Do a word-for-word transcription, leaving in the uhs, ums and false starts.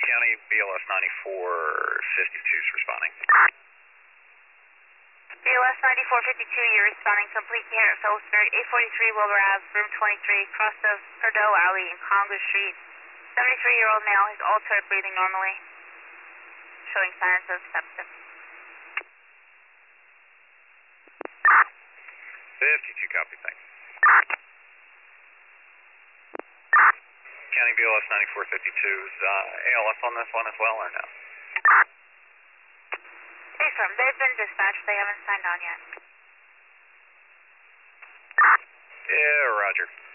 County B L S ninety-four fifty-two is responding. B L S ninety-four fifty-two, you're responding complete care at Phillipsburg, eight forty-three Wilbur Ave, room twenty-three, cross of Perdot Alley in Congress Street. seventy-three-year-old male, he's altered, breathing normally, showing signs of sepsis. fifty-two, copy, thanks. County B L S ninety-four fifty-two's uh, A L S on this one as well, or no? Affirm, they've been dispatched, they haven't signed on yet. Yeah, roger.